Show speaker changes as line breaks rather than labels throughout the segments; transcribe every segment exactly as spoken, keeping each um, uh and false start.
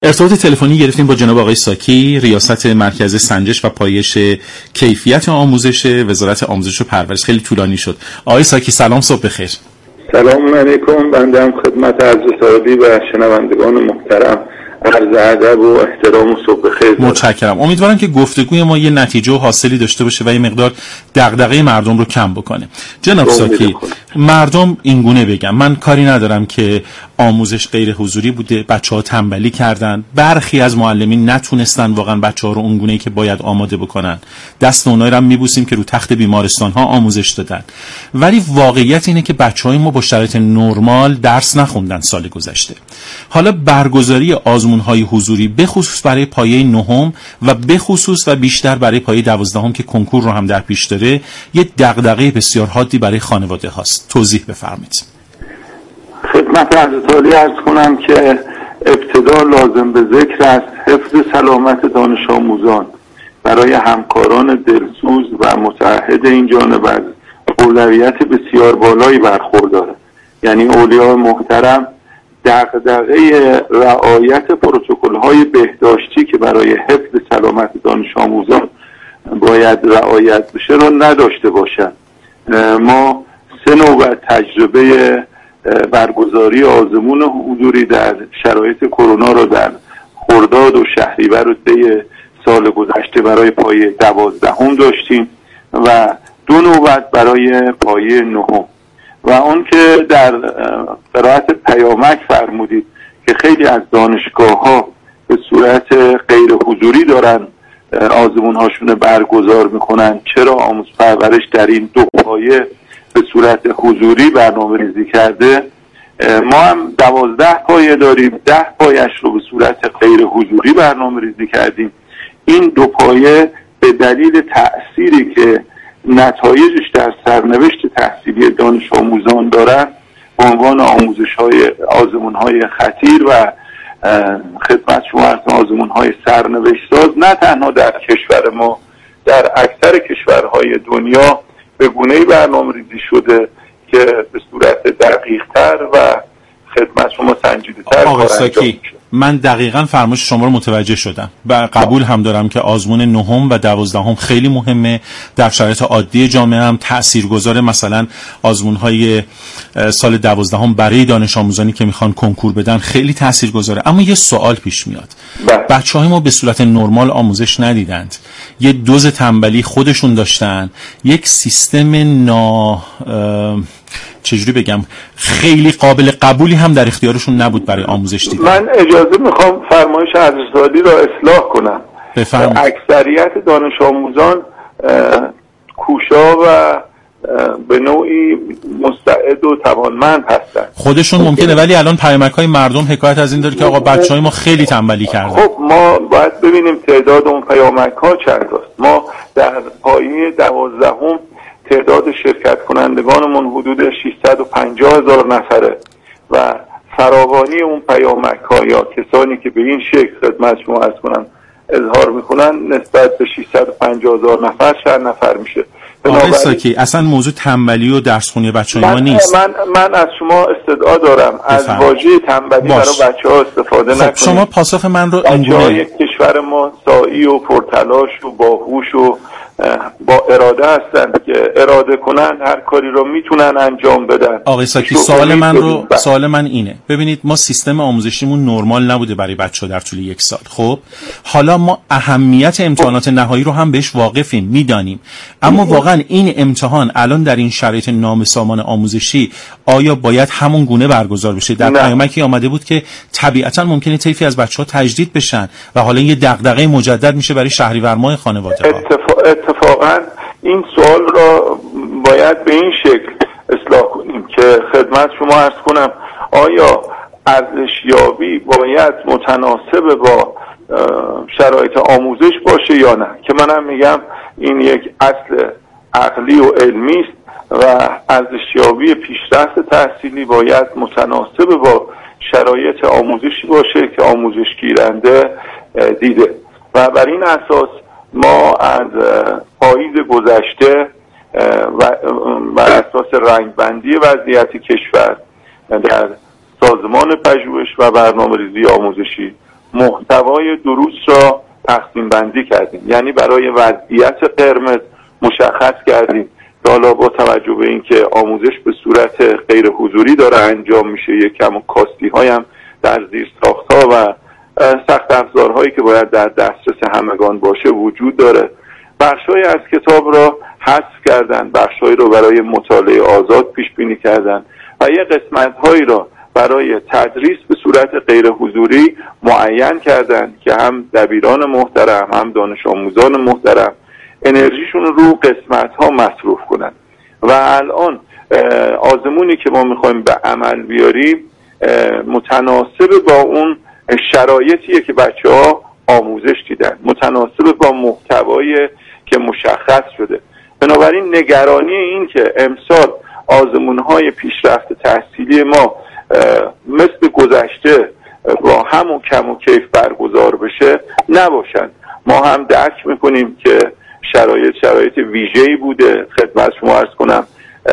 ارتباط تلفنی گرفتیم با جناب آقای ساکی، ریاست مرکز سنجش و پایش کیفیت آموزش وزارت آموزش و پرورش. خیلی طولانی شد. آقای ساکی سلام، صبح بخیر.
سلام علیکم. بنده هم خدمت عرض سعادی و شنوندگان محترم عرض ادب و احترام و صبح بخیر.
متشکرم. امیدوارم که گفتگوی ما یه نتیجه و حاصلی داشته باشه و یه مقدار دغدغه مردم رو کم بکنه. جناب ساکی، مردم اینگونه بگم، من کاری ندارم که آموزش غیر حضوری بوده، بچه‌ها تنبلی کردن، برخی از معلمین نتونستن واقعا بچه‌ها رو اونگونه‌ای که باید آماده بکنن. دست اونایی رو هم میبوسیم که رو تخت بیمارستان‌ها آموزش دادن. ولی واقعیت اینه که بچه‌های ما با شرایط نرمال درس نخوندن سال گذشته. حالا برگزاری آزمون‌های حضوری به خصوص برای پایه نهم و به خصوص و بیشتر برای پایه دوازدهم که کنکور رو هم در پیش داره، یه دغدغه بسیار حادی برای خانواده هاست. توضیح بفرمایید.
خدمت حضرت عرض کنم که ابتدا لازم به ذکر است حفظ سلامت دانش آموزان برای همکاران دلسوز و متعهد این جانب از اولویت بسیار بالایی برخورداره. یعنی اولیاء محترم دغدغه رعایت پروتکل‌های بهداشتی که برای حفظ سلامت دانش آموزان باید رعایت بشه را نداشته باشند. ما سه نوبت تجربه برگزاری آزمون حضوری در شرایط کرونا را در خرداد و شهریور و دی سال گذشته برای پایه دوازدهم داشتیم و دو نوبت برای پایه نهم. و اون که در قرائت پیامک فرمودید که خیلی از دانشگاه‌ها به صورت غیر حضوری دارن آزمون هاشون برگزار میکنن، چرا آموزش پرورش در این دو پایه به صورت حضوری برنامه ریزی کرده؟ ما هم دوازده پایه داریم، ده پایش رو به صورت غیر حضوری برنامه ریزی کردیم. این دو پایه به دلیل تأثیری که نتایجش در سرنوشت تحصیلی دانش آموزان دارن به عنوان آموزش های آزمون های خطیر و خدمت شما از آزمون های سرنوشت ساز نه تنها در کشور ما، در اکثر کشورهای دنیا به گونه‌ای برنامه ریزی شده که به صورت دقیق تر و خدمت شما سنجیده تر
آقای ساکی، من دقیقاً فرمایش شما رو متوجه شدم و قبول هم دارم که آزمون نهم و دوازدهم خیلی مهمه. در شرایط عادی جامعه هم تاثیرگذار، مثلا آزمون‌های سال دوازدهم برای دانش آموزانی که میخوان کنکور بدن خیلی تاثیرگذاره. اما یه سوال پیش میاد، بچه‌های ما به صورت نرمال آموزش ندیدند، یه دوز تنبلی خودشون داشتن، یک سیستم نا چجوری بگم خیلی قابل قبولی هم در اختیارشون نبود برای آموزش دیدن.
من اجازه میخوام فرمایش حضرت را اصلاح کنم.
بفرمایید.
اکثریت دانش آموزان کوشا و به نوعی مستعد و توانمند هستن
خودشون ممکنه، ولی الان پیامک‌های مردم حکایت از این داره که آقا بچه‌های ما خیلی تنبلی کردن.
خب ما باید ببینیم تعداد اون پیامک‌ها چند است. ما در پایه دوازدهم تعداد شرکت کنندگانمون حدود ششصد و پنجاه هزار نفره و فراوانی اون پیامک‌ها یا کسانی که به این شکل خدمت شما عرض کنم اظهار میکنن نسبت به ششصد و پنجاه هزار نفر چند نفر میشه.
آقای ساکی، اصلا موضوع تنبلی و درسخونی بچه‌های ما نیست.
من من از شما استدعا دارم از واژه تنبلی برای بچه‌ها استفاده
خب
نکنید.
شما پاسخ من رو
اینگونه کشور ما سعی و پرتلاش و باهوش و با اراده هستند که اراده کنن هر کاری رو میتونن انجام بدن.
آقای ساکی، سوال من رو سوال من اینه، ببینید ما سیستم آموزشیمون نرمال نبوده برای بچه‌ها در طول یک سال. خب حالا ما اهمیت امتحانات نهایی رو هم بهش واقفیم، میدانیم، اما واقعا این امتحان الان در این شرایط نامسامان آموزشی آیا باید همون گونه برگزار بشه؟ در پیامکی آمده بود که طبیعتا ممکنه طیفی از بچه‌ها تجدید بشن و حالا یه دغدغه مجدد میشه برای شهریور ماه خانواده‌ها.
اتفاق اتفاقا این سوال را باید به این شکل اصلاح کنیم که خدمت شما عرض کنم آیا ارزشیابی باید متناسب با شرایط آموزش باشه یا نه، که منم میگم این یک اصل عقلی و علمی است و ارزشیابی پیشرفت تحصیلی باید متناسب با شرایط آموزشی باشه که آموزش گیرنده دیده و بر این اساس ما از پاییز گذشته و بر اساس رنگبندی وضعیت کشور در سازمان پژوهش و برنامه‌ریزی آموزشی محتوای دروس را تقسیم بندی کردیم، یعنی برای وضعیت قرمز مشخص کردیم که حالا با توجه به اینکه آموزش به صورت غیر حضوری داره انجام میشه، یک کم و کاستی هایم در زیر ساخت‌ها و سخت افزارهایی که باید در دسترس همگان باشه وجود داره. بخش‌هایی از کتاب را حذف کردن، بخش‌هایی را برای مطالعه آزاد پیش بینی کردن و یک قسمت‌هایی را برای تدریس به صورت غیر حضوری معین کردن که هم دبیران محترم هم دانش آموزان محترم انرژیشون رو قسمت‌ها مصرف کنن و الان آزمونی که ما می‌خوایم به عمل بیاریم متناسب با اون شرایطیه که بچه‌ها آموزش دیدن، متناسب با محتوایی که مشخص شده. بنابراین نگرانی این که امسال آزمون‌های پیشرفت تحصیلی ما مثل گذشته با همون کم و کیف برگزار بشه نباشن. ما هم درک میکنیم که شرایط شرایط ویژه‌ای بوده. خدمت شما عرض کنم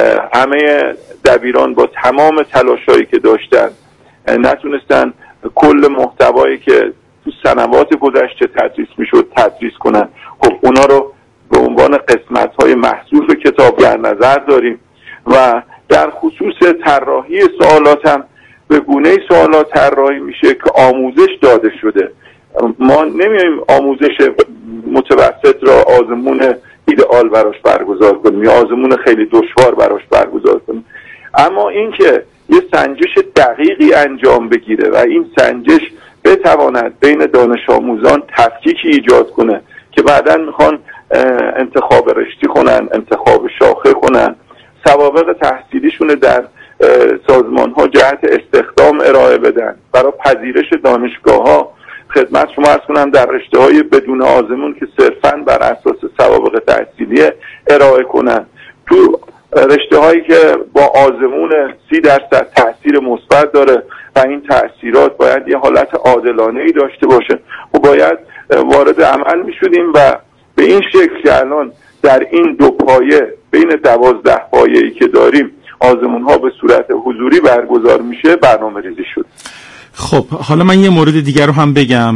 همه دبیران با تمام تلاشایی که داشتن نتونستن کل محتوایی که تو سنوات گذشته تدریس میشد تدریس کنن. خب اونا رو به عنوان قسمت‌های محذوف کتاب در نظر داریم و در خصوص طراحی سوالات هم به گونه‌ای سوالات طراحی میشه که آموزش داده شده. ما نمیایم آموزش متوسط را آزمون ایدئال براش برگزار کنیم یا آزمون خیلی دشوار براش برگزار کنیم، اما اینکه یه سنجش دقیقی انجام بگیره و این سنجش بتواند بین دانش آموزان تفکیکی ایجاد کنه که بعداً میخوان انتخاب رشتی کنن، انتخاب شاخه کنن، سوابق تحصیلیشون در سازمان ها جهت استخدام ارائه بدن، برای پذیرش دانشگاه ها خدمت شما عرض کنم در رشته های بدون آزمون که صرفاً بر اساس سوابق تحصیلی ارائه کنن، تو رشته هایی که با آزمون سی درصد تاثیر مثبت داره و این تاثیرات باید یه حالت عادلانه ای داشته باشه و باید وارد عمل می شدیم و به این شکل که الان در این دو پایه بین دوازده پایه ای که داریم آزمون ها به صورت حضوری برگزار میشه برنامه ریزی شد.
خب حالا من یه مورد دیگر رو هم بگم.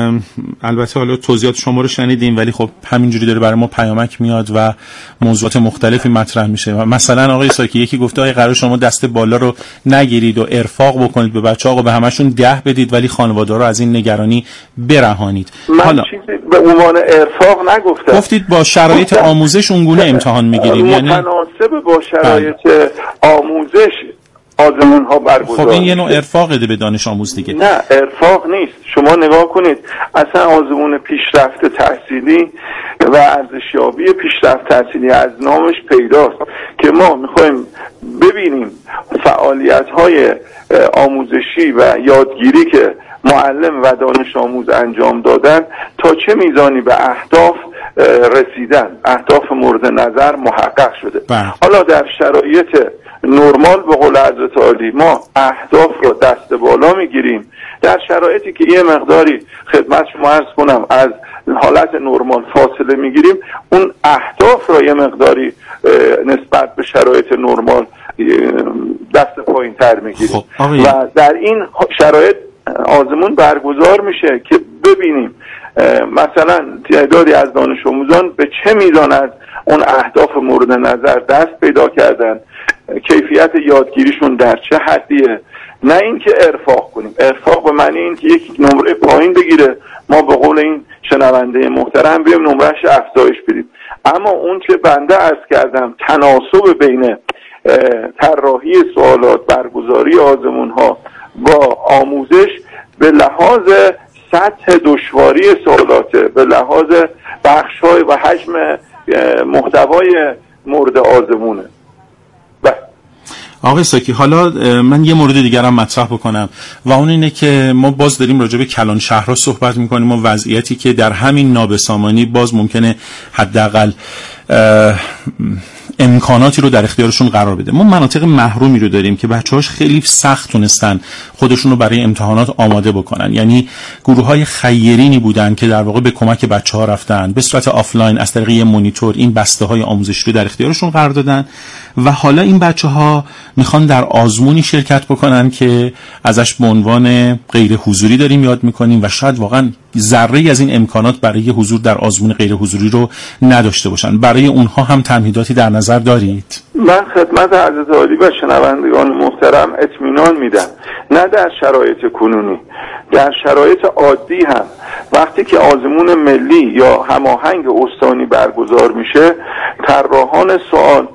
البته حالا توضیحات شما رو شنیدیم ولی خب همینجوری داره برای ما پیامک میاد و موضوعات مختلفی مطرح میشه. مثلا آقای ساکی یکی گفته آقای قرار شما دست بالا رو نگیرید و ارفاق بکنید به بچه‌ها و به همشون ده بدید ولی خانواده رو از این نگرانی برهانید.
من حالا چیزی به عنوان ارفاق نگفتم.
گفتید با شرایط آموزش اونگونه امتحان میگیریم، یعنی
متناسب با شرایط آموزش آزمون ها برگزار.
خب این یه نوع ارفاقه به دانش آموز دیگه.
نه ارفاق نیست. شما نگاه کنید اصلا آزمون پیشرفت تحصیلی و ارزشیابی پیشرفت تحصیلی از نامش پیداست که ما میخوایم ببینیم فعالیت های آموزشی و یادگیری که معلم و دانش آموز انجام دادن تا چه میزانی به اهداف رسیدن، اهداف مورد نظر محقق شده.
بله.
حالا در شرایط نرمال به قول حضرت عالی ما اهداف رو دست بالا میگیریم، در شرایطی که یه مقداری خدمت شما عرض کنم از حالت نرمال فاصله میگیریم اون اهداف رو یه مقداری نسبت به شرایط نرمال دست پایین تر میگیریم.
خب.
و در این شرایط آزمون برگزار میشه که ببینیم مثلا تعدادی از دانش آموزان به چه میزان از اون اهداف مورد نظر دست پیدا کردن، کیفیت یادگیریشون در چه حدیه. نه اینکه ارفاق کنیم، ارفاق به معنی این که یک نمره پایین بگیره ما به قول این شنونده محترم بیایم نمرهش افزایش بدیم، اما اون که بنده عرض کردم تناسب بین طراحی سوالات، برگزاری آزمون ها با آموزش به لحاظ سطح دشواری سوالاته، به لحاظ بخش‌های و حجم محتوای مورد آزمونه.
آقای ساکی حالا من یه مورد دیگر هم مطرح بکنم و اون اینه که ما باز داریم راجع به کلان شهرها صحبت میکنیم و وضعیتی که در همین نابسامانی باز ممکنه حداقل امکاناتی رو در اختیارشون قرار بده. ما مناطق محرومی رو داریم که بچه‌هاش خیلی سخت تونستن خودشون رو برای امتحانات آماده بکنن، یعنی گروه‌های خیرینی بودن که در واقع به کمک بچه‌ها رفتن به صورت آفلاین از طریق یه مانیتور این بسته‌های آموزشی رو در اختیارشون قرار دادن و حالا این بچه ها میخوان در آزمونی شرکت بکنن که ازش به عنوان غیر حضوری داریم یاد میکنیم و شاید واقعا ذره از این امکانات برای حضور در آزمون غیر حضوری رو نداشته باشن. برای اونها هم تمهیداتی در نظر دارید؟
من خدمت حضرت عالی و شنوندگان محترم اطمینان میدم، نه در شرایط کنونی، در شرایط عادی هم وقتی که آزمون ملی یا هماهنگ استانی برگزار میشه، طراحان سوال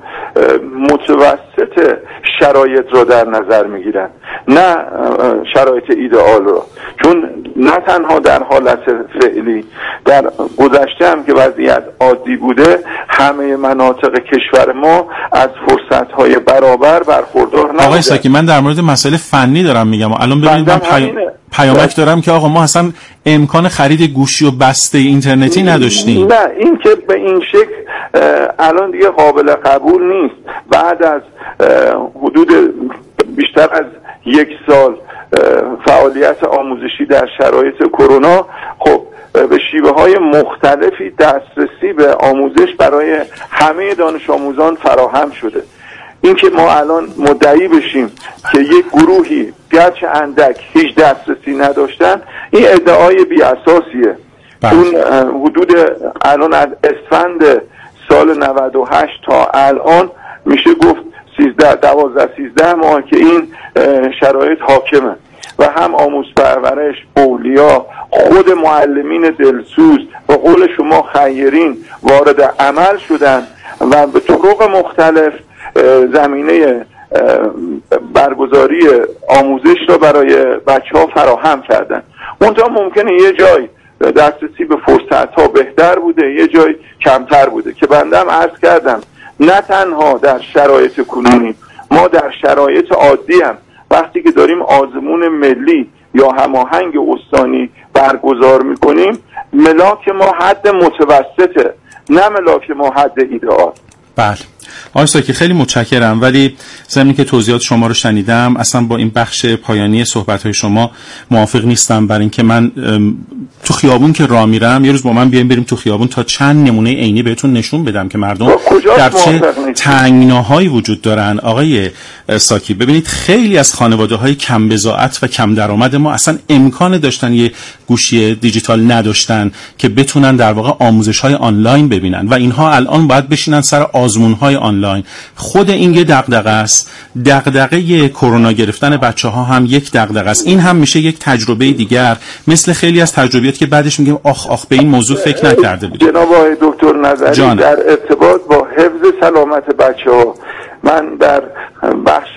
متوسط شرایط را در نظر میگیرن، نه شرایط ایدئال را. چون نه تنها در حالت فعلی، در گذشته هم که وضعیت عادی بوده، همه مناطق کشور ما از فرصت‌های برابر برخوردار نبودن.
آقای ساکی، من در مورد مسئله فنی دارم میگم. الان ببینید من پی... پیامک دارم که آقا ما اصلا امکان خرید گوشی و بسته اینترنتی نداشتیم.
نه، این که به این شکل الان دیگه قابل قبول نیست. بعد از حدود بیشتر از یک سال فعالیت آموزشی در شرایط کرونا، خب به شیوه های مختلفی دسترسی به آموزش برای همه دانش آموزان فراهم شده. این که ما الان مدعی بشیم که یک گروهی گرچه اندک هیچ دسترسی نداشتن، این ادعای بی اساسیه. اون حدود الان از اسفند سال نود و هشت تا الان میشه گفت سیزده دوازده سیزده ماه که این شرایط حاکمه و هم آموز پرورش، اولیا، خود معلمین دلسوز و قول شما خیرین وارد عمل شدن و به طرق مختلف زمینه برگزاری آموزش را برای بچه ها فراهم کردن. منتها ممکنه یه جای دسترسی به فرصت ها بهتر بوده، یه جای کمتر بوده که بندم عرض کردم. نه تنها در شرایط کنونی، ما در شرایط عادی هم وقتی که داریم آزمون ملی یا هماهنگ استانی برگزار میکنیم، ملاک ما حد متوسطه، نه ملاک ما حد ایدئال.
بله آقای ساکی، خیلی متشکرم، ولی زمین که توضیحات شما رو شنیدم اصلا با این بخش پایانی صحبت‌های شما موافق نیستم. برای اینکه من تو خیابون که راه میرم، یه روز با من بیایم بریم تو خیابون تا چند نمونه عینی بهتون نشون بدم که مردم در چه تنگناهایی وجود دارن. آقای ساکی ببینید، خیلی از خانواده‌های کم بضاعت و کم درآمد ما اصلا امکان داشتن یه گوشی دیجیتال نداشتن که بتونن در واقع آموزش‌های آنلاین ببینن و اینها الان باید بشینن سر آزمون‌های آنلاین. خود این یه دغدغه است. دغدغه کرونا گرفتن بچه‌ها هم یک دغدغه است. این هم میشه یک تجربه دیگر مثل خیلی از تجربیات که بعدش میگیم آخ آخ به این موضوع فکر نکرده بودیم.
جناب آقای دکتر نظری جان. در ارتباط با حفظ سلامت بچه‌ها، من در بخش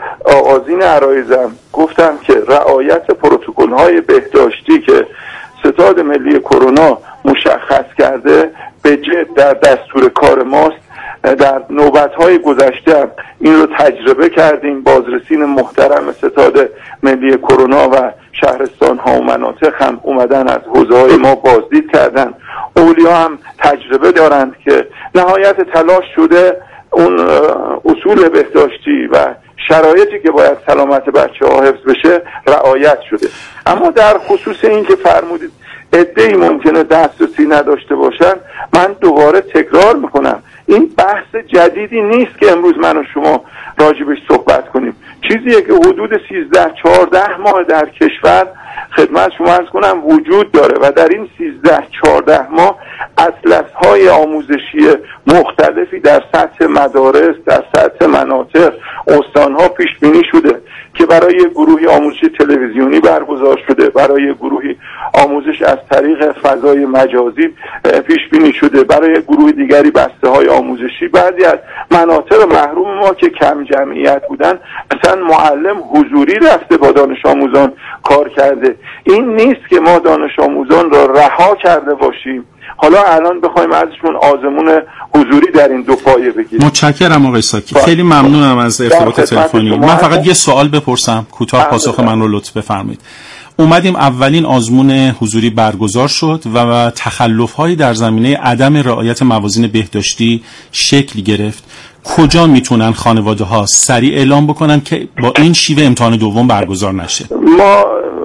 آغازین عرایزم گفتم که رعایت پروتکل‌های بهداشتی که ستاد ملی کرونا مشخص کرده به جد در دستور کار ماست. در نوبت‌های گذشته این رو تجربه کردیم. بازرسین محترم ستاد ملی کرونا و شهرستان‌ها و مناطق هم اومدن از حوزه‌های ما بازدید کردن. اولیا هم تجربه دارند که نهایت تلاش شده اون اصول بهداشتی و شرایطی که باید سلامت بچه‌ها حفظ بشه رعایت شده. اما در خصوص این که فرمودید عده‌ای ممکنه دسترسی نداشته باشن، من دوباره تکرار میکنم این بحث جدیدی نیست که امروز من و شما راجبش صحبت کنیم. چیزیه که حدود سیزده چهارده ماه در کشور خدمت شما عرض کنم وجود داره و در این سیزده چهارده ماه اطلس‌های آموزشی مختلفی در سطح مدارس، در سطح مناطق، استان‌ها پیش بینی شده که برای گروهی آموزش تلویزیونی برگزار شده، برای گروهی آموزش از طریق فضای مجازی پیش بینی شده، برای گروه دیگری بسته‌های آموزشی. بعضی از مناطق محروم ما که کم جمعیت بودن مثلا معلم حضوری رفته با دانش آموزان کار کرده. این نیست که ما دانش آموزان را رها کرده باشیم حالا الان بخوایم ازشون آزمون حضوری در این دو پایه بگیریم.
متشکرم آقای ساکی، خیلی ممنونم از ارتباط تلفنی. من فقط یه سوال بپرسم، کوتاه پاسخ من رو لطف بفرمایید. اومدیم اولین آزمون حضوری برگزار شد و تخلف‌هایی در زمینه عدم رعایت موازین بهداشتی شکل گرفت. کجا میتونن خانواده‌ها سریع اعلام بکنن که با این شیوه امتحان دوم برگزار نشه؟
ما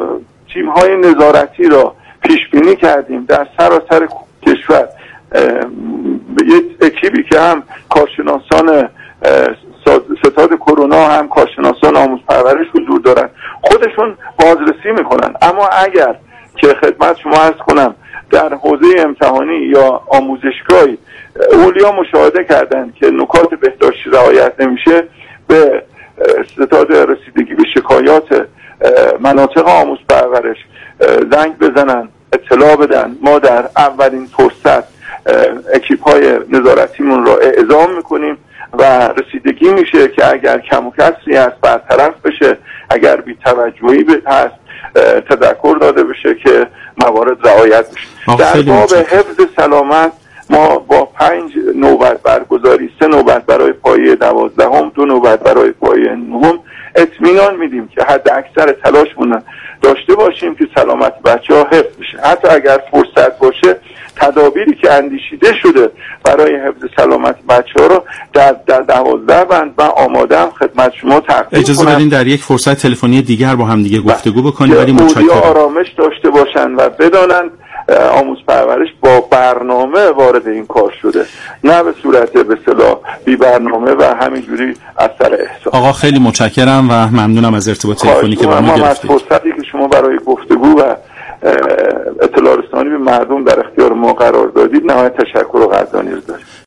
تیم‌های نظارتی را پیش بینی کردیم در سراسر کشور. یک اکیبی که هم کارشناسان ستاد کرونا هم کارشناسان آموز پرورش حضور دارن، خودشون بازرسی میکنن. اما اگر که خدمت شما عرض کنم در حوزه امتحانی یا آموزشگاهی اولیا مشاهده کردن که نکات بهداشتی رعایت نمیشه، به ستاد رسیدگی به شکایات مناطق آموز پرورش زنگ بزنن، اطلاع بدن. ما در اولین فرصت اکیپ های نظارتیمون را اعزام میکنیم و رسیدگی میشه که اگر کم و کسری هست برطرف بشه، اگر بی توجهی هست تذکر داده بشه که موارد رعایت بشه. در باب حفظ سلامت ما با پنج نوبت برگزاری، سه نوبت برای پایه دوازدهم، دو نوبت برای پایه نهم اطمینان میدیم که حد اکثر تلاشمون داشته باشیم که سلامت بچه ها حفظ بشه. حتی اگر فرصت باشه تدابیری که اندیشیده شده برای حفظ سلامت بچه ها رو در در دوازده بند و آماده هم خدمت شما تقدیم
اجازه
کنم.
بدین در یک فرصت تلفنی دیگر با هم دیگه گفتگو بکنیم، ولی
متشکرم. آرامش داشته باشن و بدانند آموز پرورش با برنامه وارد این کار شده، نه به صورت به اصطلاح بی برنامه و همینجوری از سر احساس.
آقا خیلی متشکرم و ممنونم از ارتباط تلفنی که با ما گرفتید.
از فرصتی که شما برای گفتگو و اطلاع رسانی به مردم در اختیار ما قرار دادید نهایت تشکر و قدردانی دارم.